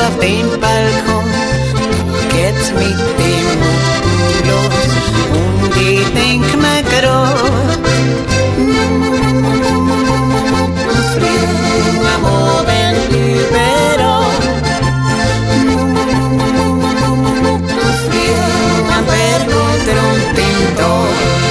auf den Balkon, geht's mit dem Mucken los und ich denk mir grad, früh am Abend überall, früh am Berg und rund im Tal.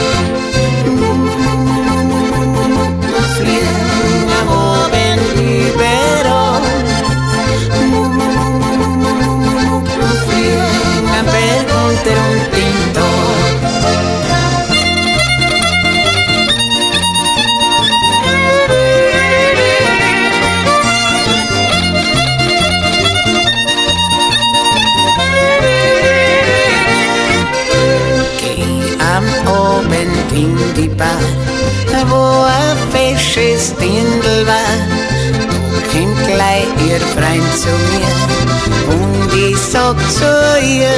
In die Bar, wo ein fesches Dirndl war, da kommt gleich ihr Freund zu mir und ich sag zu ihr,